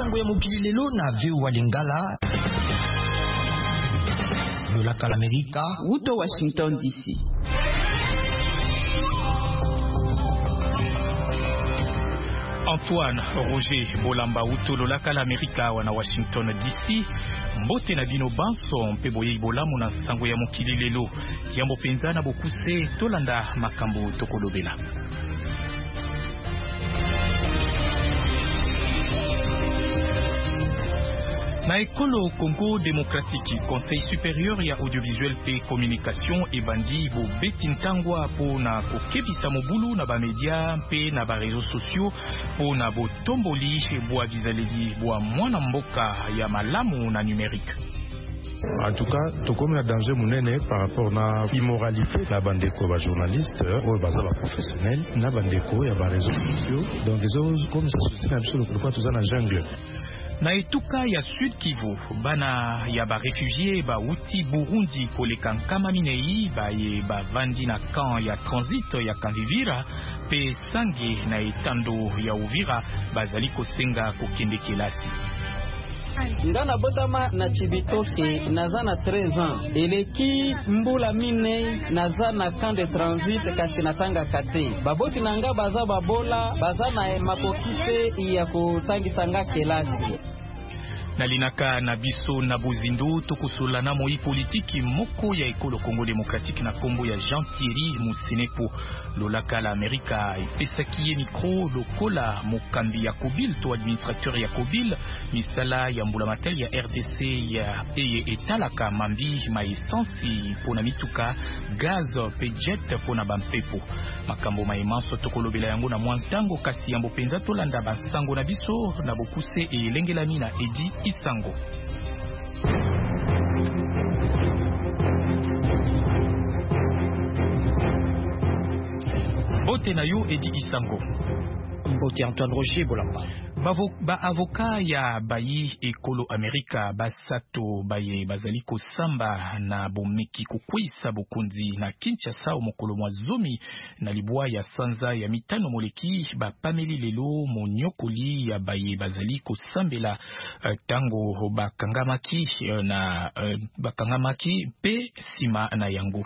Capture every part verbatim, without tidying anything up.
sango ya mokili lelo na V O A Lingala. Lolaka l'América. Wuto Washington D C. Antoine Roger Bolamba Wuto Lolaka l'América wana Washington D C. Mbote na bino banso mpe boye bolamu na sango ya mokili lelo. Yambo penza na bokuse tolanda makambo tokolobela. Na ekolo Congo démocratique, Conseil supérieur ya audiovisuel pe communication et bandi bo betintangwa po na kokebisa mobulu na ba media pe na ba réseaux sociaux po na bo tomboli bo avizaleli bo mwana mboka ya malamu na numérique. En tout cas, tout comme la danger mounene par rapport à l'immoralité, la bandeko ba journaliste, ou baza ba professionnel, na bandeko ya ba réseaux sociaux, donc les autres comme ça c'est absolument pourquoi tout ça na jungle. Na etuka ya Sud Kivu, bana ya ba réfugiés ba uti Burundi koleka nkama minei ba ye ba vandi na camp ya transit ya Kanvivira pe sange na etando ya Uvira bazali kosenga kokende kelasi. Ngana botama na Chibitoke naza na treize ans eleki mbula mine naza na camp de transit kasi natanga kate baboti nanga baza babola baza na makokite ya kotangisa nga kelasi. Nalinaka na biso na bozindo tokosola na moi politiki moko ya ekolo Congo démocratique na kombo ya Jean Thierry Musenepo. Lolaka l'América epesaki ye micro lokola mokambi ya Kobil to administrateur ya Kobil misala ya mbula matel ya R D C ya eye etalaka mambi ma essence pona mituka gaz pe jet pona bampepo. Makambo ma imanso tokolobela yango na mwantango kasi yambo penza tolanda basango na biso na bokuse e lengelami na Edi Isango. Bote na yo Edi Isango. Mbote Antoine Roger Bolamba. Bavo, ba avoka ya bayi ekolo Amerika basato baye bazaliko samba na bomeki kukwisa bokunzi na Kinshasa mokolo mwa zomi na libwa ya sanza ya mitano moleki ba pameli lelo monyokoli ya baye bazaliko sambela uh, tango bakangamaki uh, na uh, bakangamaki pe sima na yango.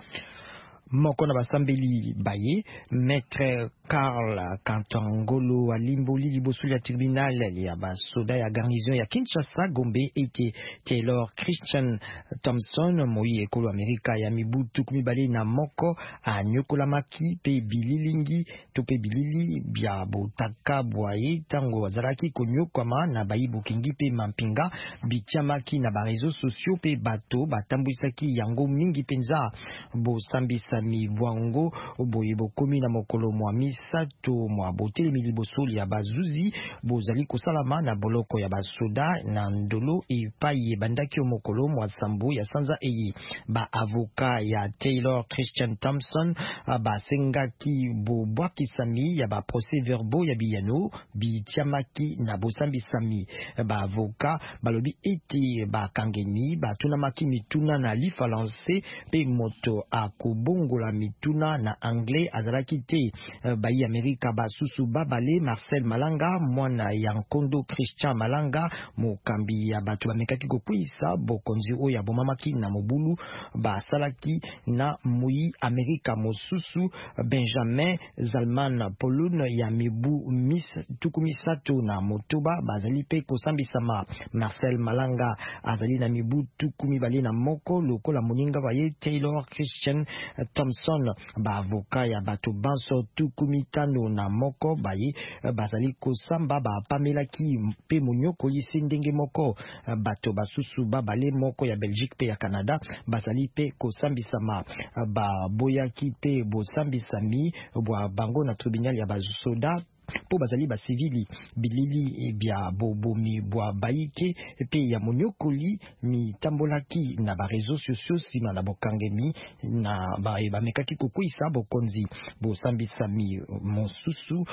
Moko na basambeli baye maître Karl Kantangolo alimboli liboso ya tribunal ya basoda ya garnison ya Kinshasa Gombe ete Taylor Christian Thompson moi ekolo Amerika ya mibutu kumibale na moko anyokola maki pe bililingi to pe bilili bya botaka bwaye tango azalaki konyokama na bayibu kingi pe mampinga bitiamaki na ba réseaux sociaux pe bato batambwisaki yango mingi penza bo sambisa mi bwango boye bokomi na mokolo mwa misato mwa botele miliboso ya bazuzi bozali kosalama na boloko ya basoda na ndolo epai bandaki mokolo mwa sambo ya sanza eye ba avoka ya Taylor Christian Thompson basengaki bobwakisami ya ba procès verbaux ya biyano bitiamaki na bosambisami ba avoka balobi ete bakangeni batunamaki mituna na lifalanse pe moto akobongo la mituna na anglais azalaki te uh, bayi Amerika basusu babale Marcel Malanga mwana ya Nkondo Christian Malanga mokambi ya batu bamekaki kokwisa bokonzi oyo ya bomamaki na mobulu basalaki na mui Amerika mosusu Benjamin Zalman Polun ya mibu mis tukumisato na motoba bazali pe kosambisama Marcel Malanga azali na mibu tukumibale na moko lokola moninga baye Taylor Christian Thompson ba avoka ya bato banso tukumitano na moko baye bazali kosamba ba pamelaki pe monyoko yisi ndenge moko bato basusu babale moko ya Belgique pe ya Canada bazali pe kosambisama ba boyaki pe bosambisami bwa bango na tribunal ya basoda po bazali ba civili bilili bya bobomi bwa baike pe ya monyokoli mi tambolaki na ba réseaux sociaux sima na bokangemi na ba ba mekaki kokwisa bokonzi bo sambisami mosusu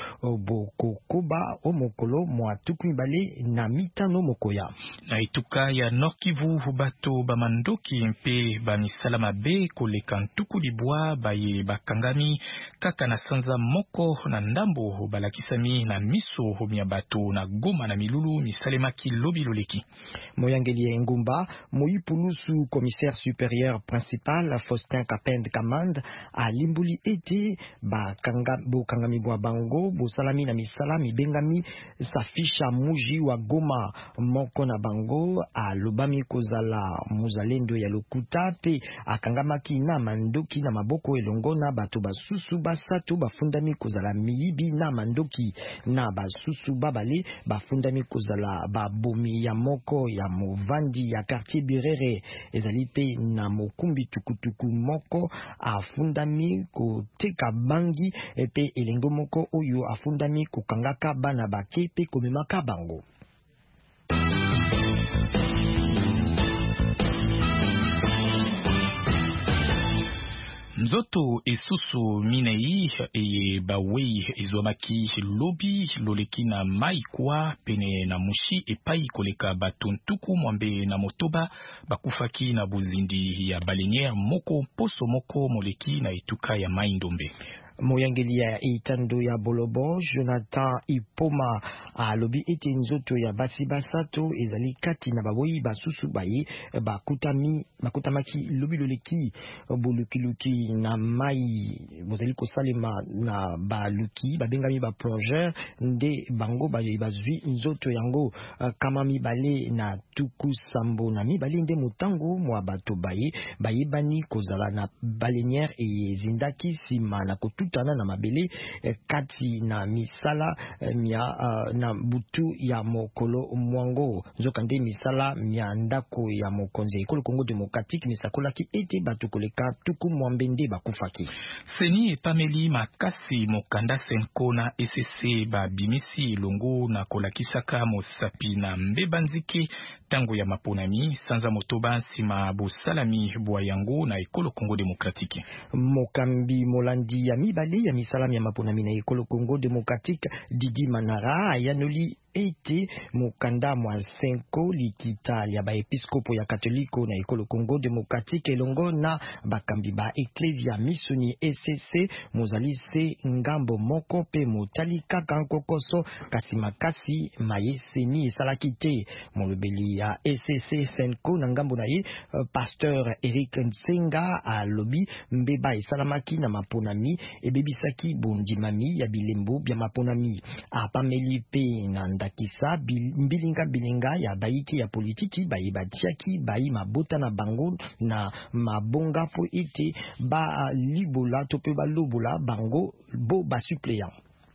bokokoba omokolo mwa tukubale na mitano mokoya na ituka ya Nord Kivu bato bamandoki mpe ba misalama be koleka ntuku libwa baye bakangami kaka na sanza moko na ndambo balaki epesami na miso mia bato na Goma na Milulu misalemaki lobi loleki. Moyangeli Ngumba, Moyipulusu, commissaire supérieur principal Faustin Kapend Kamand a limbuli ete ba kanga bo kangami bwa bango bo salami na misalami bengami safisha muji wa Goma moko na bango a lobami kozala muzalendo ya lokuta pe akangamaki na mandoki na maboko elongo na bato basusu basatu bafundami kozala miyibi na mandoki na basusu babale bafundami kozala babomi ya moko ya movandi ya quartier Birere ezalipe na mokumbi tukutuku moko afundami koteka bangi epe elengo moko oyo afundami kokangaka bana bake pe komemaka bango. Nzoto esusu minei eye bawei ezwamaki lobi loleki na mai kwa pene na mushi epai koleka batuntuku mwambe na motoba bakufaki na buzindi ya baleniere moko poso moko moleki na etuka ya mai ndombe. Moyangeli ya itando ya Bolobo Jonathan Ipoma alobi ete nzoto ya basi basato ezali kati na baboyi basusu baye bakutami bakutamaki lobi loleki bolukiluki na mai bozali kosalema na baluki babengami ba plongeur nde bango baye bazwi nzoto yango kama mibale na tuku sambo na mibale nde motango mwa bato baye bayebani kozala na baleniere ezindaki sima na kotu tana na mabele eh, kati na misala eh, mia uh, na butu ya mokolo mwango nzokande misala mia ndako ya mokonzi ekolo Kongo Démocratique misakolaki ete batu koleka tuku mwambende bakufaki. Seni epameli makasi mokanda senko na S C ba bimisi longo na kolakisaka mosapi na mbebanzike tango ya maponami sanza motoba sima bosalami bwa yango na ekolo Kongo Démocratique. Mokambi molandi ya mibale ya misalami ya maponami na ekolo Kongo Démocratique Didi Manara yanoli ete mokanda mwa senko likita ya ba episkopo ya katoliko na ekolo Kongo Démocratique elongo na bakambi ba eklesia misuni E C C mozalise ngambo moko pe motalika kankokoso kasi makasi mayeseni esalaki te molobeli ya E C C senko na ngambo na ye uh, pasteur Eric Nsenga alobi mbeba esalamaki na maponami ebebisaki bondimami ya bilembo bya maponami apameli pe na ndakisa mbilinga bilinga ya baiki ya politiki bayi batiaki bayi mabota na bango na mabonga po ite ba libola tope ba lobola bango bo ba suppléant.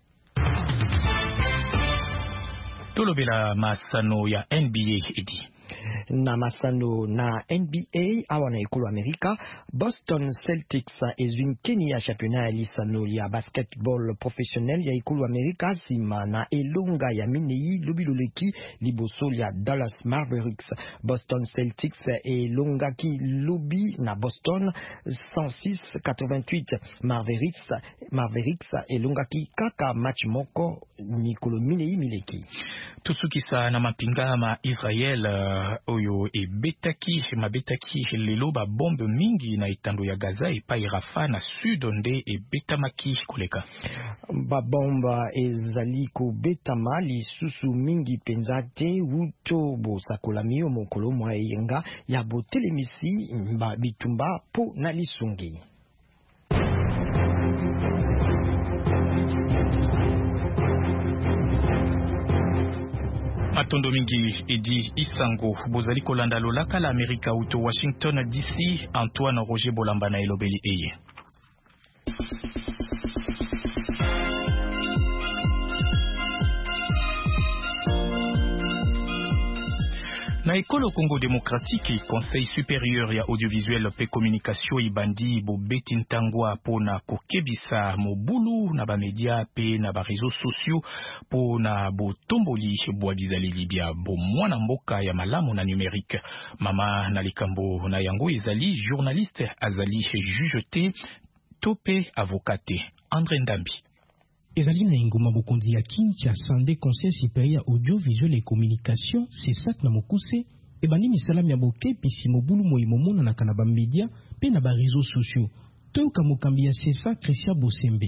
Tolobela masano ya N B A edi. Na masano na N B A awa na ekolo Amerika, Boston Celtics ezwin keni ya championnat ya lisano ya basketball professionnel ya ekolo Amerika sima na elonga ya minei lobiloleki liboso ya Dallas Mavericks. Boston Celtics elonga ki lobi na Boston cent six quatre-vingt-huit. Mavericks Mavericks elonga ki kaka match moko mikolo minei mileki. Tusukisa na mapinga ma Israel uh, oyo e betaki mabetaki lelo ba bombe mingi na itando ya Gaza epai Rafa na sud onde e betamaki koleka. Ba bomba ezali ko betama lisusu mingi penzate wuto bo sakolami o mokolo mwa yenga ya botelemisi ba bitumba po na lisungi. Matondo mingi edi isango bozali kolanda lolaka la Amerika uto Washington D C. Antoine Roger Bolamba na elobeli eye. Na ekolo Congo Démocratique, Conseil supérieur ya audiovisuel pe communication ibandi bo betintangwa pona kokebisa mobulu na ba media pe na ba réseaux sociaux pona bo tomboli bo bizali libia bo mwana mboka ya malamu na numérique. Mama na likambo na yango ezali journaliste azali jugeté topé avocate André Ndambi. Ezali na ingoma bokondi ya Kinshasa nde Conseil supérieur audiovisuel et communication c'est ça na mokuse ebani misala ya boke pisi mobulu moyi momona na kanaba media pe na ba réseaux sociaux toyoka mokambi ya sesa Christian Bosembe.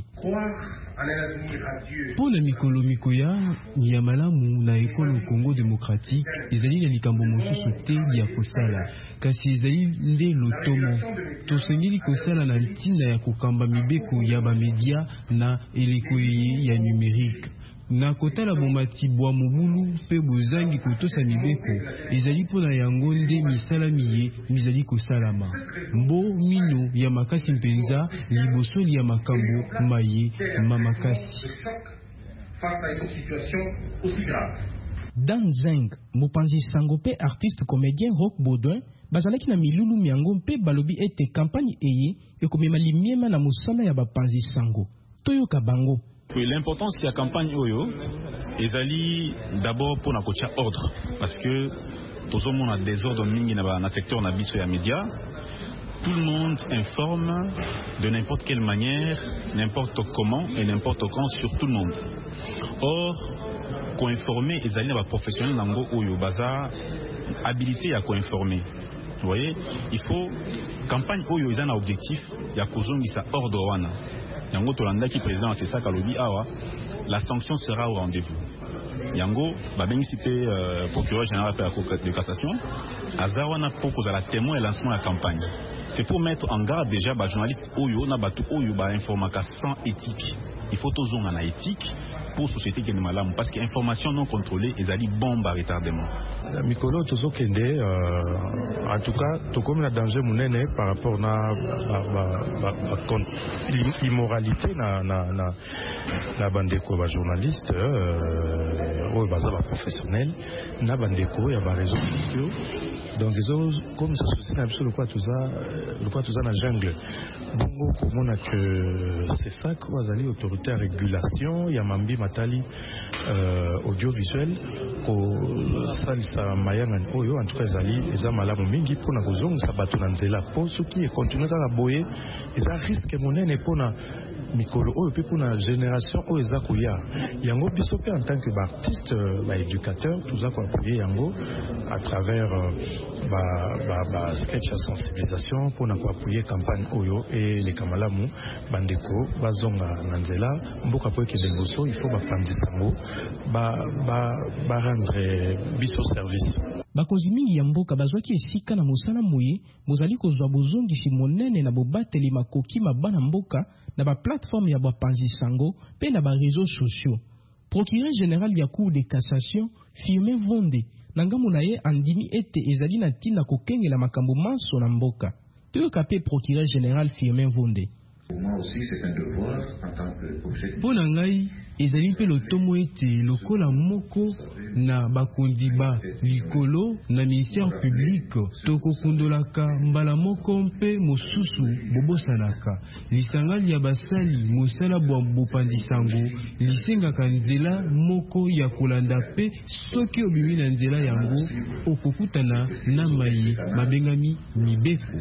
Pona mikolo mikoya ya malamu na ekolo Congo démocratique ezali na likambo mosusu te ya kosala kasi ezali nde lotomo tosengeli kosala na ntina ya kokamba mibeko ya bamedia na eleko ya numérique na kotala bomati bwa mobulu pe bozangi kotosa mibeko ezali pona yango nde misala miye mizali kosalama mbo mino ya makasi mpenza libosoli ya makambo maye mamakasi. Dan Zeng, mopanzi sango pe artiste comédien Rock Baudouin bazalaki na milulu miango mpe balobi ete campagne eye ekomema limiema na mosala ya bapanzi sango toyoka bango. Oui, l'importance de la campagne Oyo est d'abord pour notre ordre parce que tout le monde a des ordres mingi dans le secteur na biso ya média. Tout le monde informe de n'importe quelle manière, n'importe comment et n'importe quand sur tout le monde. Or, co-informer les alliés professionnels nango Oyo baza habilité à co-informer. Vous voyez, il faut campagne Oyo ils ont un objectif ya kozongi sa ordre wana. Yango Tolanda qui président c'est ça Kalobi awa la sanction sera au rendez-vous. Yango babengi cité euh, procureur général de cassation azawana pour cause à la témoin et lancement de la campagne. C'est pour mettre en garde déjà ba journaliste oyo na batu oyo ba informaka sans éthique. Il faut toujours en éthique pour société qui est malade parce que information non contrôlée ils allaient bombe à retardement. Mikolo tozo kende euh, en tout cas to comme la danger munene par rapport na l'immoralité na na na na bandeko ba journaliste euh ou baza ba professionnel na bandeko ya ba réseaux sociaux. Donc comme ça se fait absolument quoi tout ça le quoi tout ça na jungle bongo komona que c'est ça quoi azali autorité à régulation ya mambi matali euh, audiovisuel ko salisa mayanga oyo en tout cas ezali eza malamu mingi pona kozongisa bato na nzela po soki e continuer kaka boye eza risque monene pona mikolo oyo pe pona génération oyo eza koya yango biso pe en tant que artiste ba éducateur tout ça quoi appuyer yango à travers ba ba ba sketch à sensibilisation pona quoi appuyer campagne oyo et les kamalamu bandeko bazonga na nzela mboka po ke dengoso il faut ba pandisango ba ba ba rendre biso service. Bakonzi mingi ya mboka bazwaki esika na mosala moye bozali kozwa bozongisi monene na bobateli makoki mabana mboka na ba plateforme ya bapanzi sango pe na ba réseaux sociaux. Procureur général ya cour de cassation Firmin Vonde nangamu na ye andimi ete ezali na tina kokengela makambo manso na mboka. Toyoka pe procureur général Firmin Vonde. Pour moi aussi, c'est un devoir en tant que pour ngai ezali pe lotomo ete lokola moko na bakondi ba likolo na ministère public toko kundolaka mbala moko mpe mosusu bobosanaka lisangali ya basali mosala bwa bopandi sango lisengaka nzela moko ya kolanda pe soki obimi na nzela yango okokutana na mayi mabengami mibeko.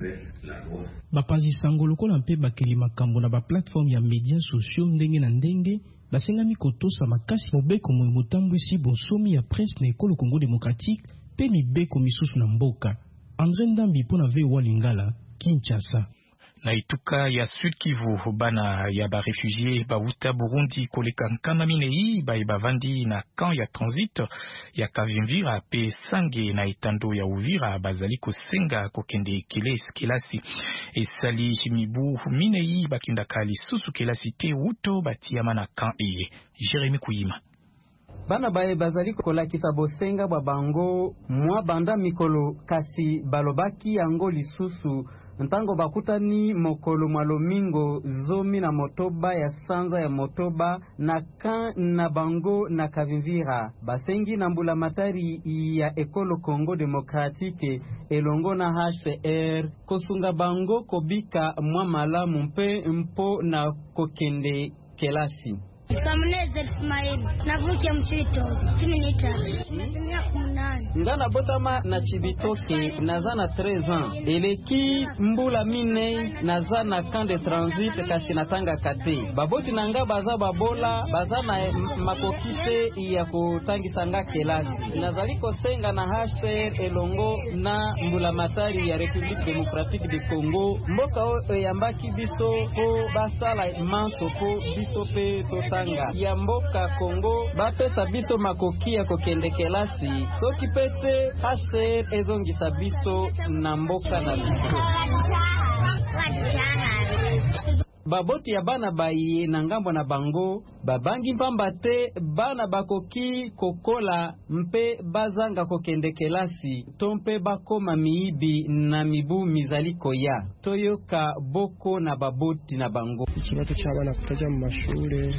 Bapanzi sango lokola mpe bakeli makambo na ba plateforme ya médias sociaux ndenge na ndenge basengami kotosa makasi mobeko mo motambwisi bonsomi ya presse na ekolo Congo démocratique pe mibeko misusu na mboka. André Ndambi pona V O A Lingala, Kinshasa. Na ituka ya Sud Kivu bana ya ba réfugiés ba uta Burundi koleka nkana minei ba bavandi na camp ya transit ya Kavimvira pe sange na itando ya Uvira bazali kosenga kokende kilesi kilasi esali mibu minei bakinda kali susu kilasi te uto batiama na camp eye. Jérémy Kuyima. Bana bae bazali kolakisa bosenga bwa bango mwa banda mikolo kasi balobaki yango lisusu ntango bakutani mokolo mwalomingo zomi na motoba ya sanza ya motoba na kan na bango na Kavimvira basengi na mbula matari ya ekolo Congo Démocratique elongo na H C R kosunga bango kobika mwa malamu mpe mpo na kokende kelasi. Kamuneze Ismail navukia mchito chini nita natumia kumunani ngana botama na Chibitoke naza na treize ans eleki mbula minei naza na camp de transit kasi natanga kate baboti nanga baza babola baza na makokite ya kutangisa nga kelasi nazali kosenga na H C R elongo na mbula matari ya République démocratique du Congo mboka o yambaki biso po basala manso po biso pe totanga ya mboka Congo bapesa biso makoki ya kokende kelasi soki pete H C R ezongisa biso na mboka na biso baboti ya bana baye na ngambo na bango babangi mpamba te bana bakoki kokola mpe bazanga kokende kelasi to mpe bakoma miibi na mibu mizali koya toyoka boko na baboti na bango ikibazo cy'abana kutaja mu mashuri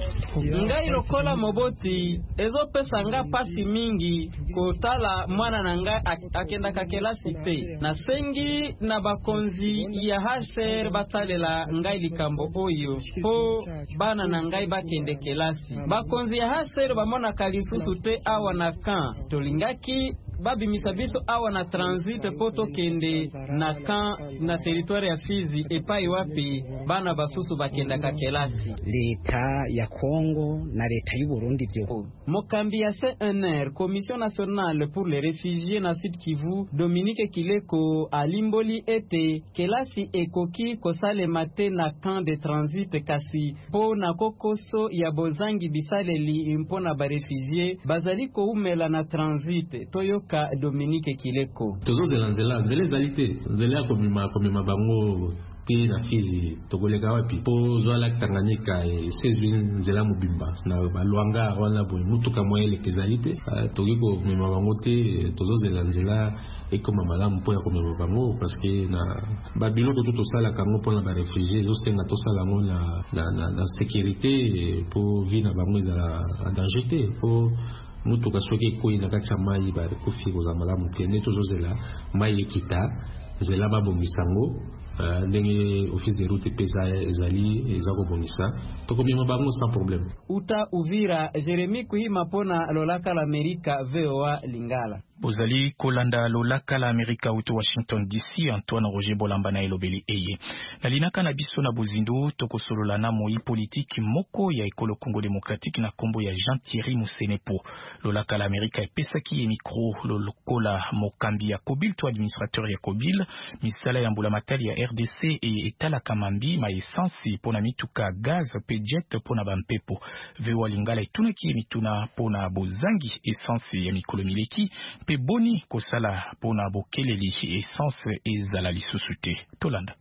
ngai lokola moboti ezopesa nga pasi mingi kotala mwana na ngai akenda ka kelasi te na sengi na bakonzi ya H C R batalela ngai likambo oyo po bana na ngai bakende kelasi bakonzi ya H C R bamona kalisusu te awa na kan tolingaki babimisa biso awa na transit po tokende na kan na territoire ya Fizi epai wapi bana basusu bakenda ka kelasi leta ya Kongo na leta y'u Burundi byo mokambi ya C N R Commission nationale pour les réfugiés na Sud Kivu Dominique Kileko alimboli ete kelasi ekoki kosale mate na camp de transit kasi po na kokoso ya bozangi bisaleli impona ba réfugiés bazali ko umela na transit toyo ka Dominique Kileko tozo zelanzela zele zalite zele komima komima bango ke na Fizi togoleka wapi po zoala Tanganyika e sezwin nzela mobimba na balwanga wana boy mutuka moyele kezalite togiko komima bango te tozo zelanzela ekoma malamu po ya komima bango parce que na babiloko to tosala kango pona ba réfugiés zo senga tosala ngo na na na sécurité po vina bango ezala en danger te po mutuka soki koyi na kati ya mai ba kofi ko za malamu te ne tozozela mai ekita zela babongisango ndenge office de route pesa ezali ezako bongisa tokomema bango sans problème uta Uvira Jeremy Kuhima pona lolaka la Amerika V O A Lingala bozali kolanda lolaka la Amerika uto Washington D C Antoine Roger Bolamba na elobeli eye nalinaka na biso na bozindo tokosolola na moi politique moko ya ekolo Congo démocratique na kombo ya Jean Thierry Musenepo lolaka la Amerika epesaki micro lokola mokambi ya Kobil to administrateur ya Kobil misala ya mbula matali ya R D C e etala kamambi ma essence pona mituka gaz pe jet pona bampepo vewa lingala etunaki mituna pona bozangi essence ya mikolo mileki pe boni kosala pona bokeleli essence ezala lisusu te tolanda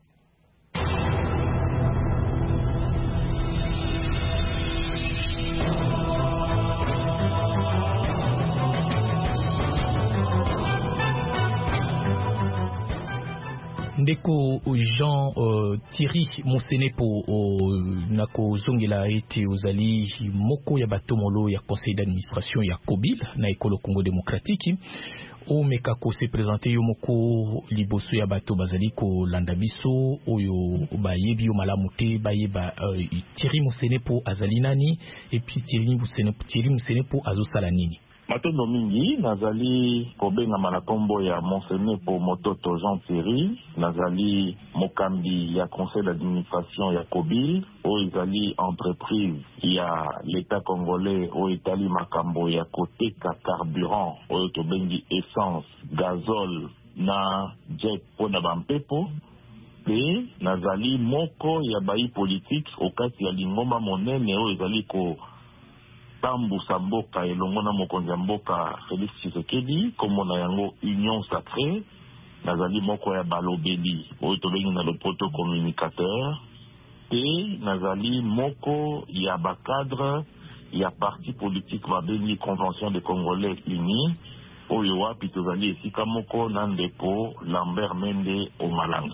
ndeko Jean uh, Thierry Musenepo uh, nako zongela ete ozali moko ya batomolo ya conseil d'administration ya Kobil na ekolo Congo démocratique o meka ko se présenter yo moko liboso ya bato bazali ko landa biso oyo bayebi yo malamu te bayeba uh, Thierry Musenepo azali nani et puis Thierry Musenepo Thierry Musenepo azosala nini matondo mingi nazali kobenga manakombo ya Musenepo Mototo Jean Thierry nazali mokambi ya conseil d'administration ya Kobil o ezali entreprise ya l'état congolais o etali makambo ya koteka carburant o tobengi essence gazole na jet pona bampepo pe nazali moko ya bayi politique okati ya lingomba monene o ezali ko tambusa mboka elongo na mokonzi ya mboka Félix Tshisekedi kombo na yango Union Sacrée nazali moko ya balobeli oyo tobengi na lopoto communicateur te nazali moko ya bacadre ya parti politique babengi Convention des Congolais Unis oyo wapi tozali esika moko na ndeko Lambert Mende Omalanga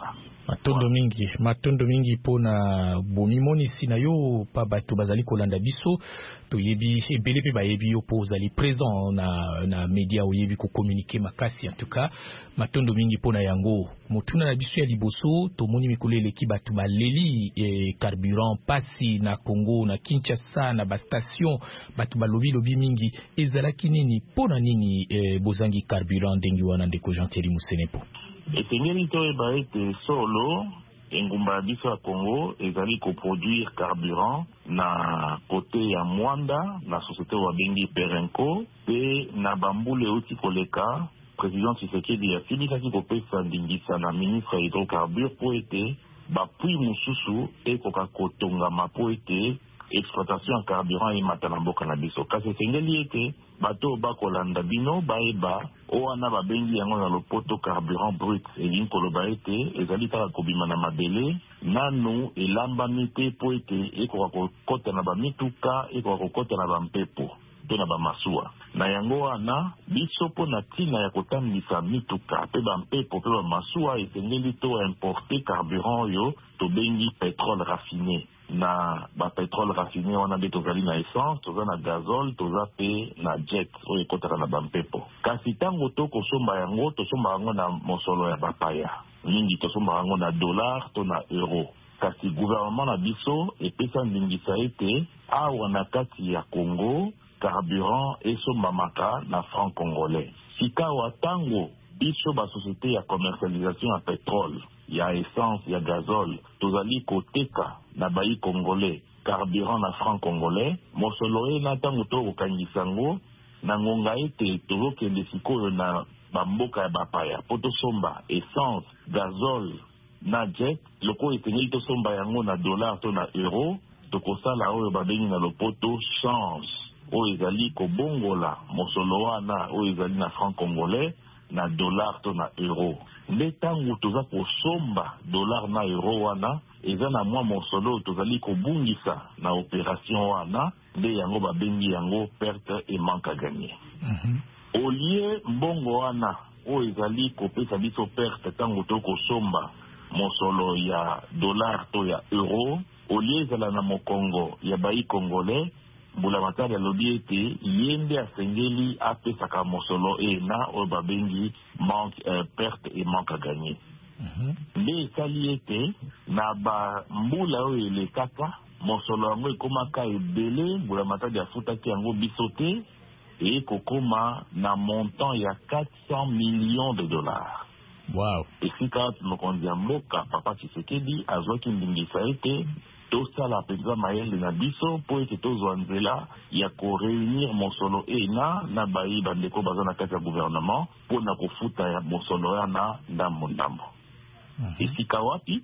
matondo mingi matondo mingi pona bomimoni sina yo pa bato bazali kolanda biso toyebi ebele pe bayebi yo po zali présent na na media oyebi ko communiquer makasi en tout cas matondo mingi pona yango motuna na biso ya liboso tomoni mikolo eleki bato baleli e carburant pasi na Congo na Kinshasa na ba station bato balobi lobi mingi ezalaki nini pona nini e, bozangi carburant ndengi wana ndeko Jean Thierry Musenepo. Etengeli to eba ete solo engumba biso ya Congo ezali ko produire carburant na côté ya Mwanda na société wa bengi Perenco pe na bambule uti koleka président Tshisekedi ya silisaki kopesa ndingisa na ministre hydrocarbures po ete bapui mususu ekoka kotongama po ete exploitation ya carburant emata na mboka na biso kasi esengeli ete bato bakolanda bino bayeba owana babengi yango na lopoto carburant brut elingi koloba ete ezali kaka kobima na mabele nanu elambami te po ete ekoka kokota na bamituka ekoka kokota na bampepo to na bamasuwa na yango wana biso mpo na ntina ya kotambisa mituka mpe bampepo mpe bamasuwa esengeli to importe carburant oyo tobengi pétrole raffiné na ba pétrole raffiné wana nde tozali na essence toza na gazole toza pe na jet oyo ekotaka na bampepo kasi ntango tokosomba yango tosomba yango na mosolo ya bapaya mingi tosomba yango na dollar to na euro kasi gouvernement na biso epesa ndingisa ete awa na kati ya Congo carburant esombamaka na franc congolais sikawa ntango biso basociété ya commercialisation ya pétrole ya essence ya gazole tozali koteka na bayi congolais carburant na franc congolais mosolo e na ntango tokokangisa yango na ngonga ete tozokende sikoyo na bamboka ya bapaya po tosomba essence gazole na jet loko etengeli tosomba yango na dollar to na euro tokosala oyo babengi na lopoto change oyo ezali kobongola mosolo wana oyo ezali na franc congolais na dollar to na euro nde ntango toza kosomba dollar na euro wana eza na mwa mosolo tozali kobungisa na opération wana nde yango babengi yango perte et manque à gagner. Mm-hmm. Olie mbongo wana oyo ezali kopesa biso perte ntango tokosomba mosolo ya dollar to ya euro olie ezala na mokongo ya bayi congolais mbula matari alobi ete ye nde asengeli apesaka mosolo ena oyo babengi manque, euh, perte et manque à gagner. Nde esali ete na bambula oyo elekaka mosolo yango ekomaka ebele mbula matari afutaki yango biso te ekokoma na montant ya quatre cents millions de dollars. Wow. Esika mokonzi ya mboka papa Tshisekedi azwaki ndingisa ete tosala penza mayele na biso po ete tozwa nzela ya koreunir mosolo ena na bayi bandeko baza na kati ya gouvernement mpo na kofuta ya mosolo yana ndambo ndambo. Mm-hmm. Esika wapi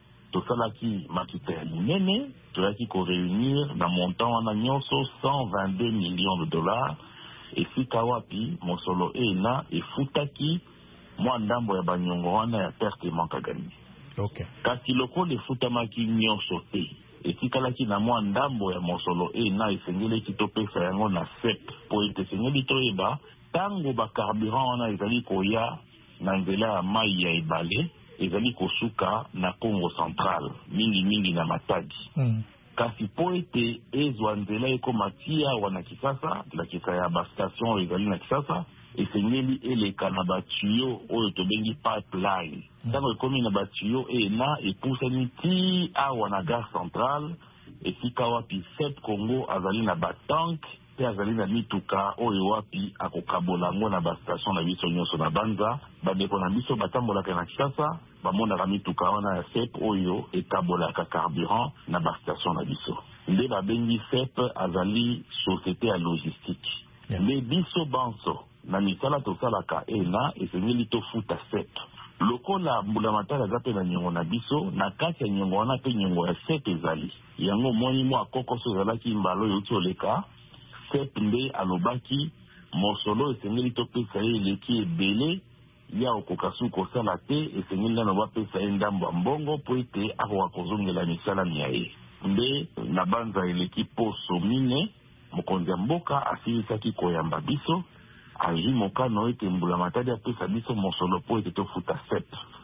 tosalaki makita ya linene toyaki koreunir na montant wana nyonso cent vingt-deux millions de dollars. Esika wapi mosolo ena efutaki mwa ndambo ya banyongo wana ya perte et manque à gagner. Okay. Kasi lokola efutamaki nyonso te etikalaki na mwa ndambo ya mosolo ena esengeleki topesa yango na S E P po ete esengeli toyeba ntango bacarburant wana ezali koya na nzela ya mai ya ebale ezali kosuka na Congo Central mingi mingi na Matadi. Mm. Kasi po ete ezwa nzela ekoma tia wana Kisasa lakisa ya bastation ezali na Kisasa esengeli eleka na batuyo oyo tobengi pipeline. Ntango mm. ekomi na batuyo ena epusani ti awa na gare centrale esika wapi S E P Congo azali na batank te azali na mituka oyo wapi akokabola yango na bastation na biso nyonso na Banza bandeko na biso batambolaka na Kisasa bamonaka mituka wana ya S E P oyo ekabolaka carburant na bastation na biso nde babengi S E P azali société ya logistique. Yeah. Nde biso banso na misala tosalaka ena esengeli tofuta S E P lokola mbula matala aza pe na nyongo na biso na kati ya nyongo wana pe nyongo ya S E P ezali yango moni mwa kokoso ezalaki mbalo oyo tioleka S E P nde alobaki mosolo esengeli topesa ye eleki ebele ya okokasu kosala te esengeli nano bapesa ye ndambo ya mbongo po ete akoka kozongela misala ya ye nde na Banza eleki poso mine mokonzi ya mboka asilisaki koyamba biso azwi mokano ete mbula matadi apesa biso mosolo po ete tofuta S E P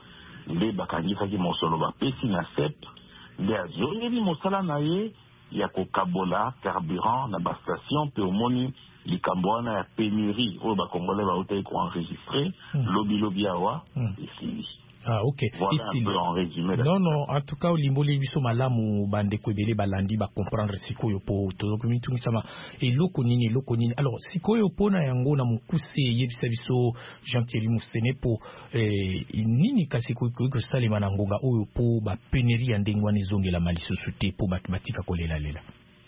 nde bakangisaki mosolo bapesi na sep nde azongeli mosala na ye ya kokabola carburant na bastation mpe omoni likambo wana ya pénurie oyo bakongolais bautaki koenregistre lobi-lobi awa esili. Ah, ok. Voilà un peu en résumé. Non, non, en tout cas, Limboli biso malamu bande kwebele balandi ba comprendre sikoyo po tozokomi tungi sama et loko nini loko nini. Alors, sikoyo po na yango na mukuse yebisa biso Jean-Thierry Musene po eh, nini kasi ko ko salema na ngonga oyo po ba pénurie ya ndengwa nezongela malisusu te po batmatika kolela lela.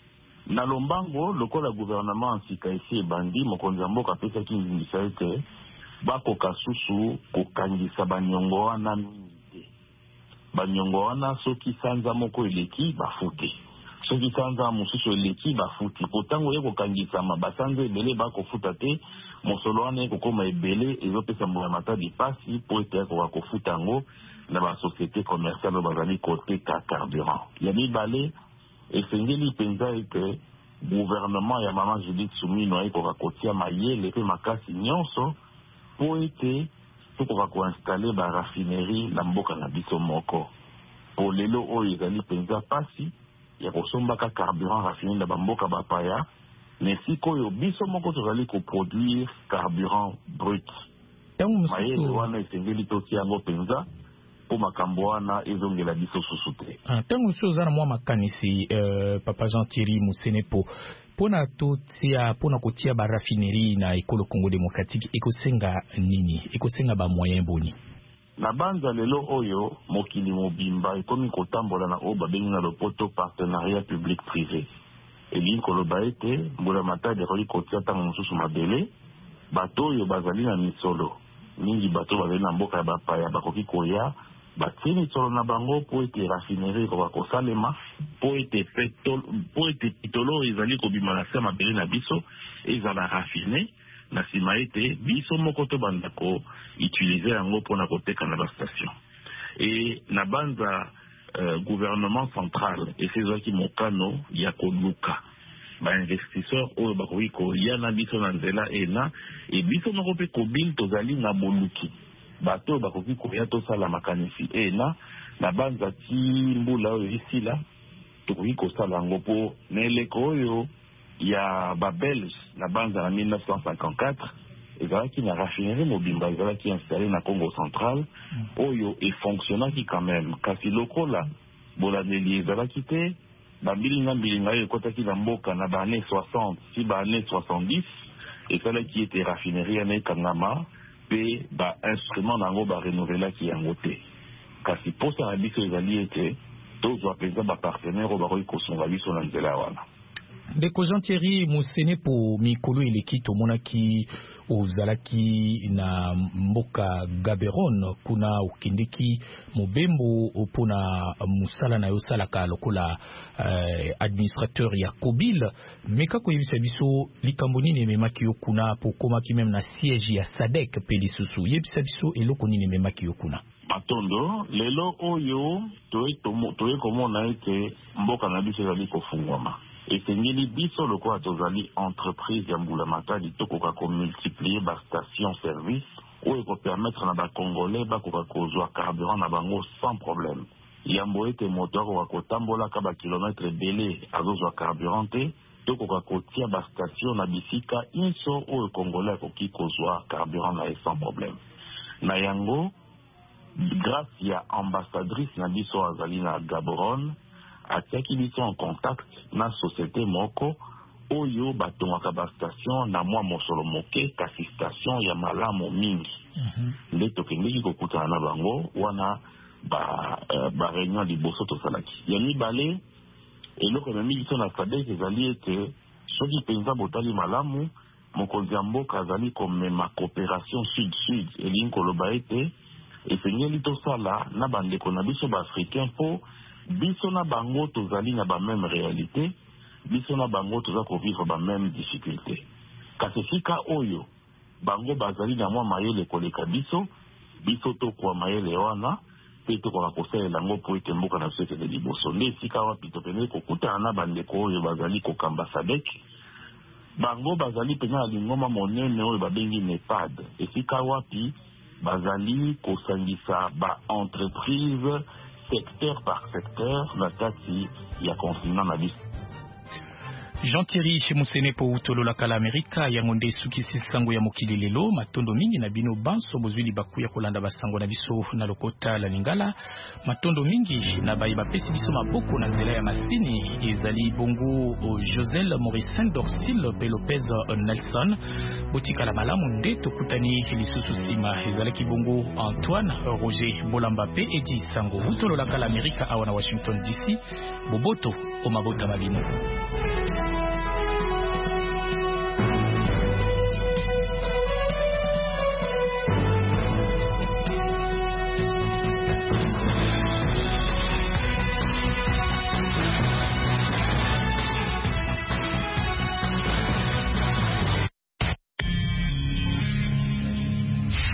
Na lombango lokola gouvernement sika esi bandi mokonzi mboka pesa kinzindisa ete bakoka susu kokangisa banyongo wana mingi te. Banyongo wana soki sanza moko eleki bafute, soki sanza mosusu eleki bafute. Kotango ye kokangisama basanza ebele bakofuta te, mosolo wana ekokoma ebele ezopesa mbula matadi pasi po ete akoka kofuta yango na basosiete commerciale bazali koteka carburant. Ya mibale esengeli penza ete gouvernement ya mama Judith Suminwa ekoka kotia mayele mpe makasi nyonso po ete tokoka koinstale ba raffinerie na mboka na biso moko. Po lelo oyo ezali penza pasi ya kosombaka carburant raffiné na bamboka bapaya, mais sikoyo biso moko tozali koproduire carburant brut. Mayele wana esengeli totia yango penza po makambo wana ezongela biso susu te. Ntango mosusu oza na mwa makanisi uh, Papa Jean-Thierry Musene po pona totia pona kotia ba raffinerie na ekolo Congo démocratique ekosenga nini, ekosenga ba moyen boni. Na banza lelo oyo mokili mobimba ekomi kotambola na oyo babengi na lopoto partenariat public privé. Elingi koloba ete mbula matadi ekoli kotia ntango mosusu mabele bato oyo bazali na misolo mingi, bato bazali na mboka ya bapaya bakoki koya batie misolo na bango po ete raffinerie ekoka kosalema, po ete po ete pitolo ezali kobima na se mabele na biso ezala raffine na nsima ete biso moko tobanda ko utilize yango mpona koteka na bastation. E na banza uh, gouvernement central esezwaki mokano ya koluka bainvestisseur oyo bakoki koya na biso na nzela ena, e biso moko mpe kobili tozali na boluki bato bakoki koya tosala makanisi ena na banza ti mbula oyo esila tokoki kosala yango po na eleko oyo ya babelge na banza na mille neuf cent cinquante-quatre ezalaki na raffinerie mobimba ezalaki installé na Congo central oyo efonctionnaki quand même, kasi lokola bolandeli ezalaki te bambilinga mbilinga oyo ekotaki na mboka na baane soixante si baane soixante-dix esalaki ete raffinerie yana ekangama pe ba instrument nango ba renouvelaki yango te. Kasi posa na biso ezali ete tozwa penza ba partenaire bakoki kosunga biso na nzela wana. Ndeko Jean-Thierry Musene po mikolo eleki tomonaki ozalaki na mboka Gaborone kuna okendeki mobembo pona musala na yosalaka lokola uh, administrateur ya Kobil, meka koyebisa biso likambo nini ememaki yo kuna po komaki meme na siège ya Sadek pe lisusu, yebisa biso eloko nini ememaki yo kuna. Matondo lelo oyo toye komona ete mboka na biso ezali kofungwama. Esengeli biso lokola tozali entreprise ya mbula matadi tokoka komultiplier ba station service oyo ekopermettre na bakongolais bakoka kozwa carburant na bango sans problème. Yambo ete moto akoka kotambolaka bakilometre ebele azozwa carburant te, tokoka kotia ba station na bisika inso oyo congolais akoki kozwa carburant na ye sans problème. Na yango grâce ya ambassadrice na biso azali na Gaborone atiaki biso en contact na société moko oyo batongaka ba station na mwa mosolo moke kasi station ya malamu mingi. Mm-hmm. Nde tokendeki kokutana na bango wana ba, uh, ba réunion liboso tosalaki. Ya mibale eloko ememi biso na Sadek ezali ete soki penza botali malamu mokonzi ya mboka azali komema coopération sud-sud elingi koloba ete esengeli tosala na bandeko na biso baafricain po biso na bango tozali na ba même réalité, biso na bango toza kovivre ba même difficulté. Kasi fika oyo bango bazali na mwa mayele koleka biso, biso to kwa mayele wana pe to kwa kosalela yango po ete mboka na biso ekende liboso. Nde fika wapi topene kokutana na bandeko oyo bazali kokamba Sadek, bango bazali pena na lingoma monene oyo babengi NEPAD. Efika wapi bazali kosangisa ba entreprise secteur par secteur na kati ya continent na biso. Jean-Thierry Musene po utolola kala Amerika yangonde sukisi sango ya mokili lelo matondo mingi na bino banso bozwili bakuya kolanda basango na biso na lokota la Lingala matondo mingi na bayi bapesi biso maboko na nzela ya masini ezali bongo Josel Morrison Dorsil pe Lopez Nelson botika la malamu nde tokutani lisusu sima ezalaki bongo Antoine Roger Bolamba pe Edi Sango utolola kala Amerika awa na Washington D C boboto o mabota mabino.